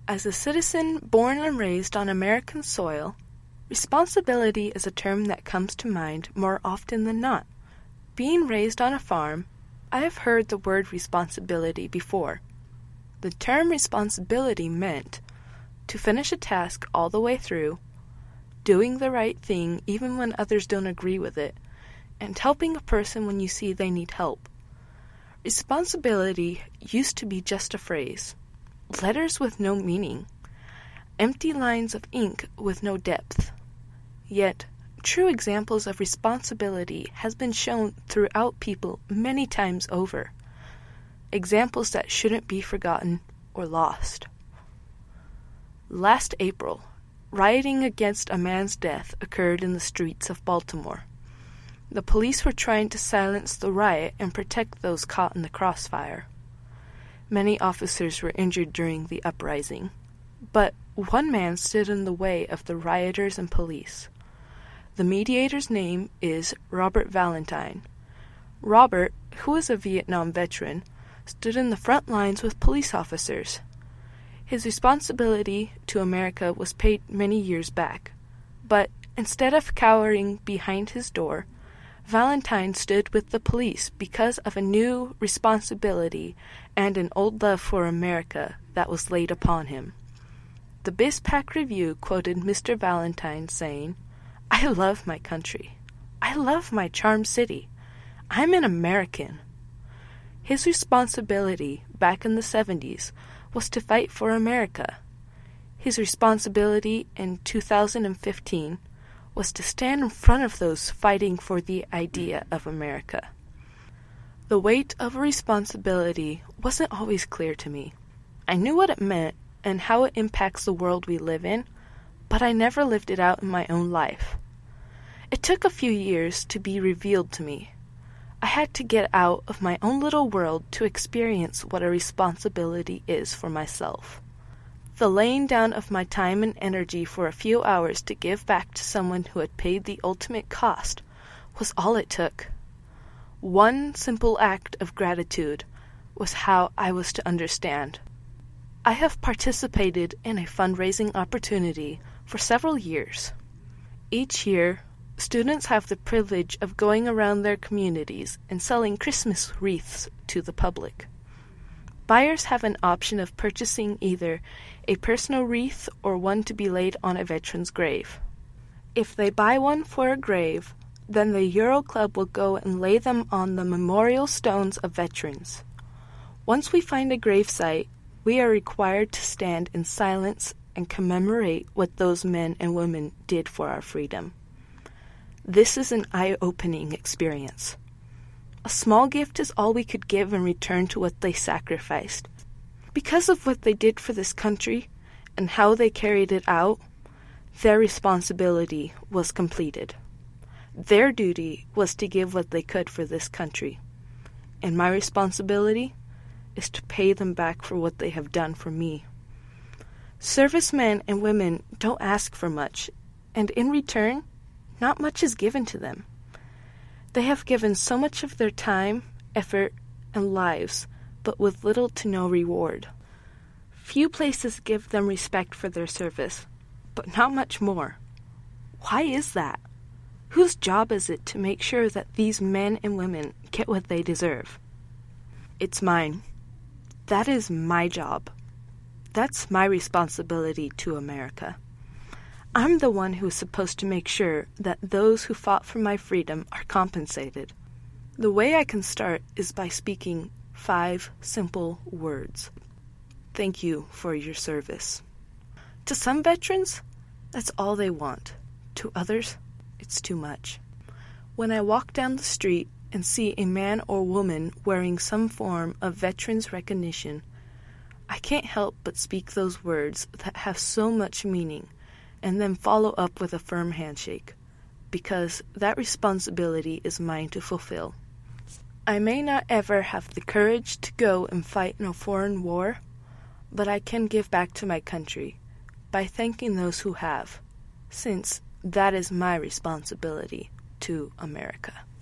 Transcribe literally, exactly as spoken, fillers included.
As a citizen born and raised on American soil, responsibility is a term that comes to mind more often than not. Being raised on a farm, I have heard the word responsibility before. The term responsibility meant to finish a task all the way through, doing the right thing even when others don't agree with it, and helping a person when you see they need help. Responsibility used to be just a phrase, letters with no meaning, empty lines of ink with no depth. Yet, true examples of responsibility has been shown throughout people many times over. Examples that shouldn't be forgotten or lost. Last April, rioting against a man's death occurred in the streets of Baltimore. The police were trying to silence the riot and protect those caught in the crossfire. Many officers were injured during the uprising, but one man stood in the way of the rioters and police. The mediator's name is Robert Valentine. Robert, who is a Vietnam veteran, stood in the front lines with police officers. His responsibility to America was paid many years back, but instead of cowering behind his door, Valentine stood with the police because of a new responsibility and an old love for America that was laid upon him. The BizPac Review quoted Mister Valentine saying, "I love my country. I love my charmed city. I'm an American." His responsibility back in the seventies was to fight for America. His responsibility in two thousand fifteen was to stand in front of those fighting for the idea of America. The weight of a responsibility wasn't always clear to me. I knew what it meant and how it impacts the world we live in, but I never lived it out in my own life. It took a few years to be revealed to me. I had to get out of my own little world to experience what a responsibility is for myself. The laying down of my time and energy for a few hours to give back to someone who had paid the ultimate cost was all it took. One simple act of gratitude was how I was to understand. I have participated in a fundraising opportunity for several years. Each year, students have the privilege of going around their communities and selling Christmas wreaths to the public. Buyers have an option of purchasing either a personal wreath or one to be laid on a veteran's grave. If they buy one for a grave, then the Euro Club will go and lay them on the memorial stones of veterans. Once we find a gravesite, we are required to stand in silence and commemorate what those men and women did for our freedom. This is an eye-opening experience. A small gift is all we could give in return to what they sacrificed. Because of what they did for this country and how they carried it out, their responsibility was completed. Their duty was to give what they could for this country. And my responsibility is to pay them back for what they have done for me. Servicemen and women don't ask for much, and in return, not much is given to them. They have given so much of their time, effort, and lives, but with little to no reward. Few places give them respect for their service, but not much more. Why is that? Whose job is it to make sure that these men and women get what they deserve? It's mine. That is my job. That's my responsibility to America. I'm the one who is supposed to make sure that those who fought for my freedom are compensated. The way I can start is by speaking five simple words. Thank you for your service. To some veterans, that's all they want. To others, it's too much. When I walk down the street and see a man or woman wearing some form of veterans recognition, I can't help but speak those words that have so much meaning and then follow up with a firm handshake, because that responsibility is mine to fulfill. I may not ever have the courage to go and fight in a foreign war, but I can give back to my country by thanking those who have, since that is my responsibility to America.